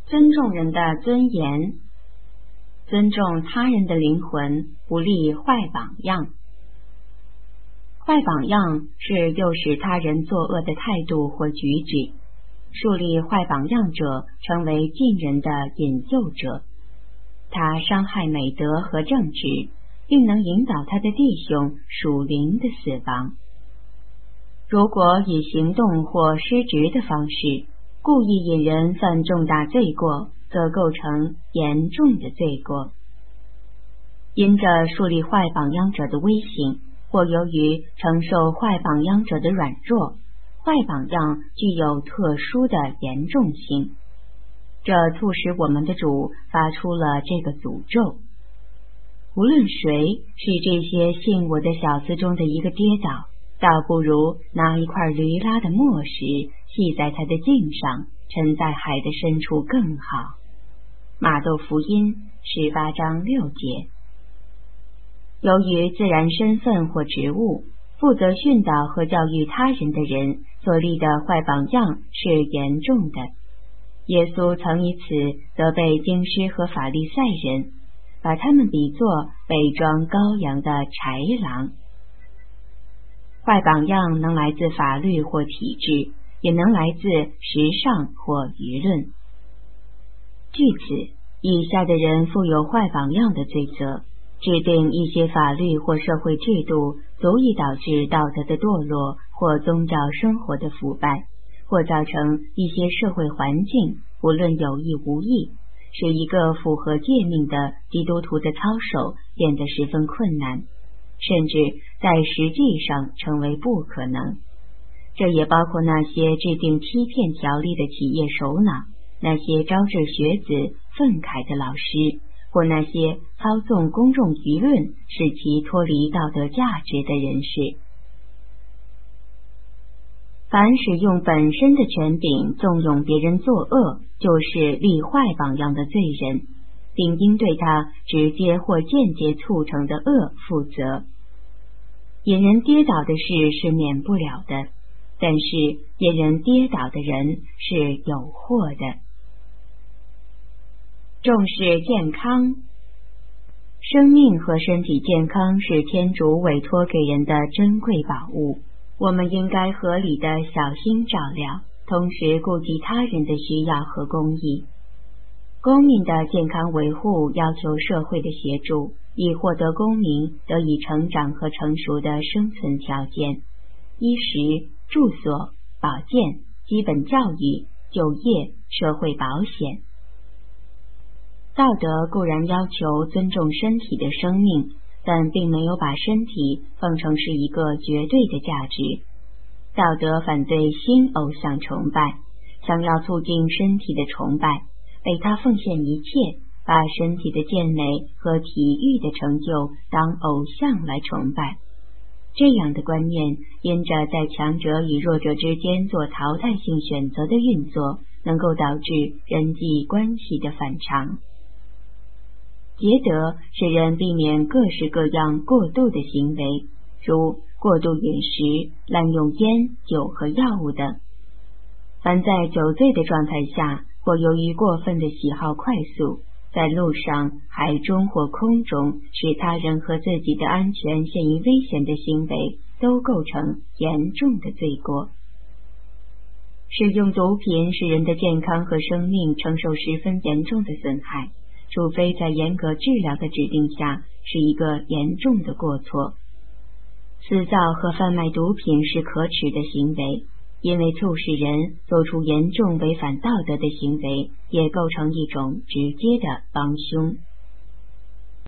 尊重人的尊严，尊重他人的灵魂，不立坏榜样。坏榜样是诱使他人作恶的态度或举止，树立坏榜样者成为近人的引诱者，他伤害美德和正直，并能引导他的弟兄属灵的死亡。如果以行动或失职的方式故意引人犯重大罪过，则构成严重的罪过。因着树立坏榜样者的威信，或由于承受坏榜样者的软弱，坏榜样具有特殊的严重性，这促使我们的主发出了这个诅咒：无论谁是这些信我的小子中的一个跌倒，倒不如拿一块驴拉的磨石系在他的颈上，沉在海的深处更好。马窦福音18章6节。由于自然身份或职务，负责训导和教育他人的人所立的坏榜样是严重的。耶稣曾以此责备经师和法利赛人，把他们比作伪装羔羊的豺狼。坏榜样能来自法律或体制，也能来自时尚或舆论。据此，以下的人负有坏榜样的罪责：制定一些法律或社会制度，足以导致道德的堕落或宗教生活的腐败，或造成一些社会环境，无论有意无意，使一个符合诫命的基督徒的操守变得十分困难，甚至在实际上成为不可能。这也包括那些制定欺骗条例的企业首脑，那些招致学子愤慨的老师，或那些操纵公众舆论使其脱离道德价值的人士。凡使用本身的权柄纵容别人作恶，就是立坏榜样的罪人，并应对他直接或间接促成的恶负责。引人跌倒的事是免不了的，但是引人跌倒的人是有祸的。重视健康。生命和身体健康是天主委托给人的珍贵宝物，我们应该合理的小心照料，同时顾及他人的需要和公益。公民的健康维护要求社会的协助，以获得公民得以成长和成熟的生存条件：衣食住所、保健、基本教育、就业、社会保险。道德固然要求尊重身体的生命，但并没有把身体奉成是一个绝对的价值。道德反对新偶像崇拜，想要促进身体的崇拜，为他奉献一切，把身体的健美和体育的成就当偶像来崇拜。这样的观念因着在强者与弱者之间做淘汰性选择的运作，能够导致人际关系的反常。节德使人避免各式各样过度的行为，如过度饮食、滥用烟、酒和药物等。凡在酒醉的状态下，或由于过分的喜好快速，在路上、海中或空中使他人和自己的安全陷于危险的行为，都构成严重的罪过。使用毒品使人的健康和生命承受十分严重的损害，除非在严格治疗的指定下，是一个严重的过错。私造和贩卖毒品是可耻的行为，因为促使人做出严重违反道德的行为，也构成一种直接的帮凶。